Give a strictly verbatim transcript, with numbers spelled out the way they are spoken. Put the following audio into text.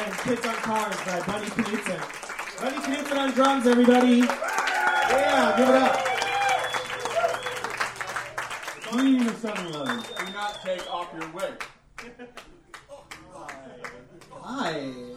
and Kids on Cars by Buddy Knutson. Buddy Knutson on drums, everybody. Yeah, give it up. Queen of seven eleven, do not take off your wig. Hi.